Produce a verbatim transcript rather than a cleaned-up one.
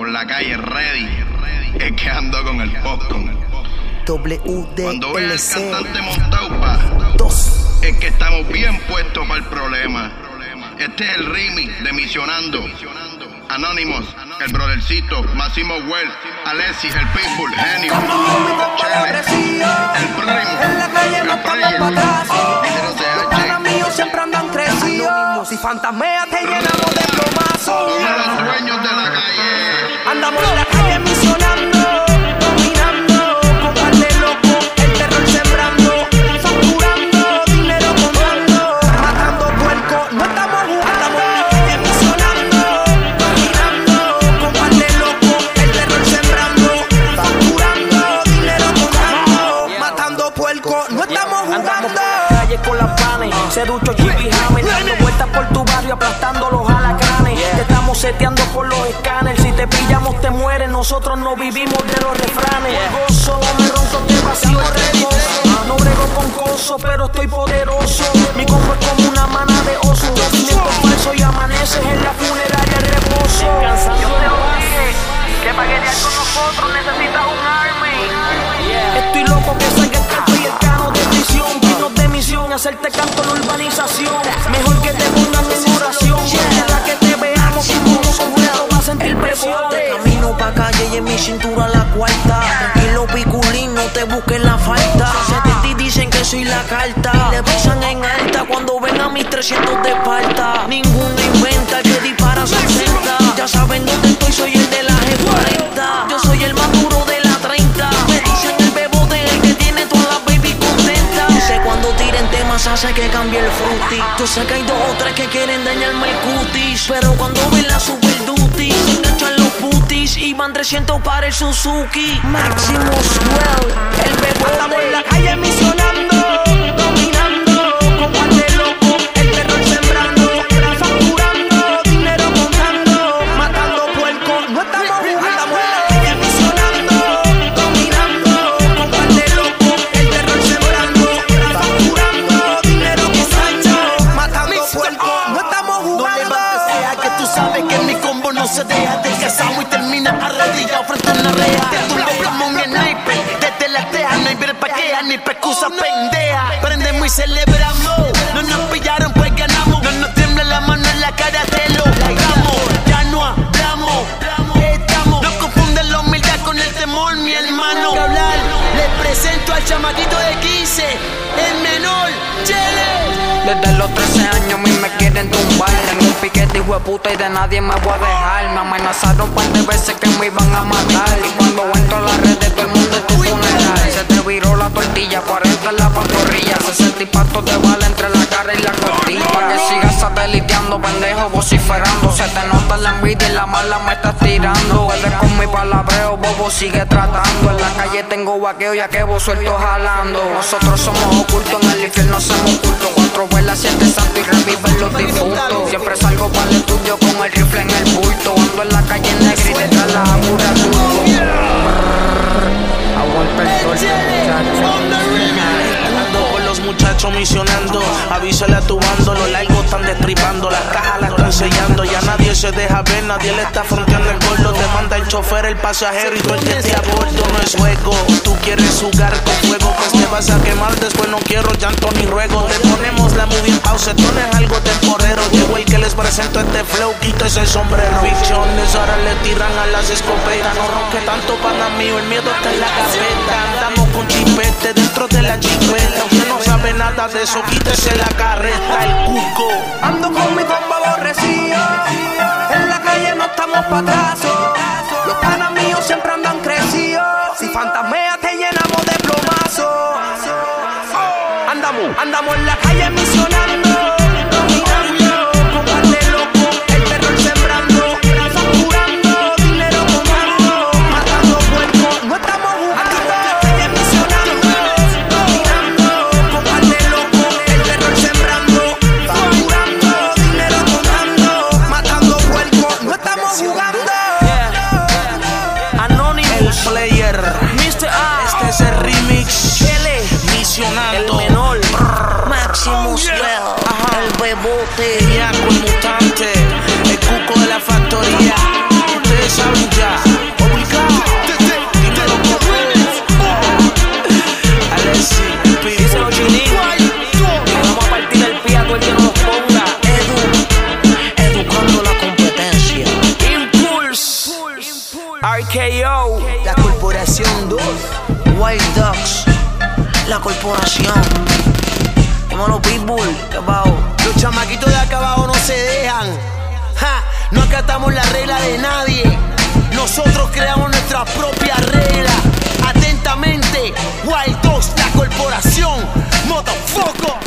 por la calle ready. Es que ando con el popcorn. W D L C Cuando vea al cantante montado, pa, dos. es que estamos bien puestos para el problema. Este es el remix de Misionando. Anonymous, el brothercito, Máximo Well, Alexis, el Pitbull, Genio, Chele, el Primo, En la calle no el estamos Player, pa' atrás. Dímelo, C Los H. panas míos siempre andan crecidos. Si fantasmeas te llenamos de plomazos. Uno de los dueños de la calle. Andamos en la calle misionando, dominando, con par de locos, el terror sembrando, facturando, dinero contando, matando puercos, no estamos jugando. Andamos en la calle misionando, dominando, con par de locos, el terror sembrando, facturando, dinero contando, matando puercos, no estamos jugando. Calle con las panes, Cerucho, Chippy, Hammer, dando vueltas por tu barrio aplastando los alacranes. Te estamos seteando por los escáneres, si te pillamos te mueres, nosotros no vivimos de los refranes. Gozo, me ronco, te vacío, reposo. No brego con coso, pero estoy poderoso. Mi combo es como una mana de oso. Movimiento falso y amaneces en la funeraria el reposo. Yo te lo dije, que para guerrear con nosotros necesitas un army. Estoy loco que salga el canto y el cano de prisión. Pinos de misión, hacerte canto en la urbanización. Mejor que te pongan en oración. Para que te veamos como completo, vas a sentir presión. De camino pa' calle y en mi cintura la cuarta. Tranquilo piculín, no te busques la falta. Se te dicen que soy la carta. Y le pisan en alta cuando ven a mis trescientos de Esparta. Ninguno inventa, el que dispara sesenta. Ya saben dónde estoy, soy el de la G cuarenta. Yo soy el más duro de la treinta. Me dicen el bebote, el que tiene todas las baby contentas. Yo sé cuando tiren temas hace que cambie el fruity. Yo sé que hay dos o tres que quieren dañarme el cutis, pero cuando ven la super duty se enganchan los putis y van trescientos para el Suzuki. Maximus Well, el bebote. Andamos en la calle misionando, dominando, con par de locos, el terror sembrando, facturando, dinero contando, matando puercos, no estamos jugando. Andamos en la calle misionando, dominando, con par de locos, el terror sembrando, facturando, dinero contando, matando puercos, no estamos jugando. Que tú sabes que mi combo no se deja de casamo y termina arrodillado frente a una reja. Te tumbo como un sniper, desde la teja no hay ver pa' queja ni pa' excusa pendeja. Prendemos y celebramos, no nos pillaron pues ganamos. No nos tiembla la mano en la cara, te lo juramos. Ya no hablamos, estamos. No confunden la humildad con el temor, mi hermano. Que hablar, les presento al chamaquito de quince, el menor, Chele. Desde los trece años a mí me quieren tumbar. Tengo un piquete hijo de puta y de nadie me voy a dejar. Me amenazaron un par de veces que me iban a matar. Y cuando entro a las redes todo el mundo es tu funeral. Se te viró la tortilla, cuarenta en la pantorrilla, sesenta impactos de bala entre la cara y la costilla. Pa' que sigas sateliteando, pendejo, vociferando. Se te nota la envidia y la mala me estás tirando. Vuelve con mi palabreo, bobo, sigue tratando. En la calle tengo vaqueo, ya que vos suelto jalando. Nosotros somos ocultos, en el infierno somos ocultos. Cuatro vuelas, siete santos y reviven los difuntos. Siempre salgo para el estudio con el rifle en el bulto. Ando en la calle negra y detrás la apura turbo. Aguanta el sol, Ando con los muchachos misionando. Avísale a tu bando, los largos están destripando. Las cajas las están sellando. Ya nadie se deja ver, nadie le está fronteando el gordo. Te manda el chofer, el pasajero y tú el que esté a bordo. No es juego, tú quieres jugar con fuego, pues te vas a quemar. Después no quiero llanto ni ruego. Te ponemos la movie en pausa, tú no es algo temporero. Llegó el que les presento este flow, quito ese sombrero. Ficciones ahora le tiran a las escopetas. No ronque tanto pana mío, el miedo está en la gaveta. Andamos con chipete dentro de la chipeta. Usted no sabe nada de eso, quítese la carreta, el cuco. Ando con mi combo aborrecido, en la calle no estamos pa' atrás. Los panas míos siempre andan crecidos. Si fantasmeas te llenamos de plomazo. Andamos, andamos en la calle misionando, dominando, con par de locos, el terror sembrando, facturando, dinero contando, matando puercos, no estamos jugando. En la calle misionando, dominando, con par de locos, el terror sembrando, facturando, Wild Dogs, la corporación. Dímelo, Pitbull, ¿qué bajo? Los chamaquitos de acá abajo no se dejan. Ja, no acatamos la regla de nadie. Nosotros creamos nuestra propia regla. Atentamente, Wild Dogs, la corporación. Motherfucker.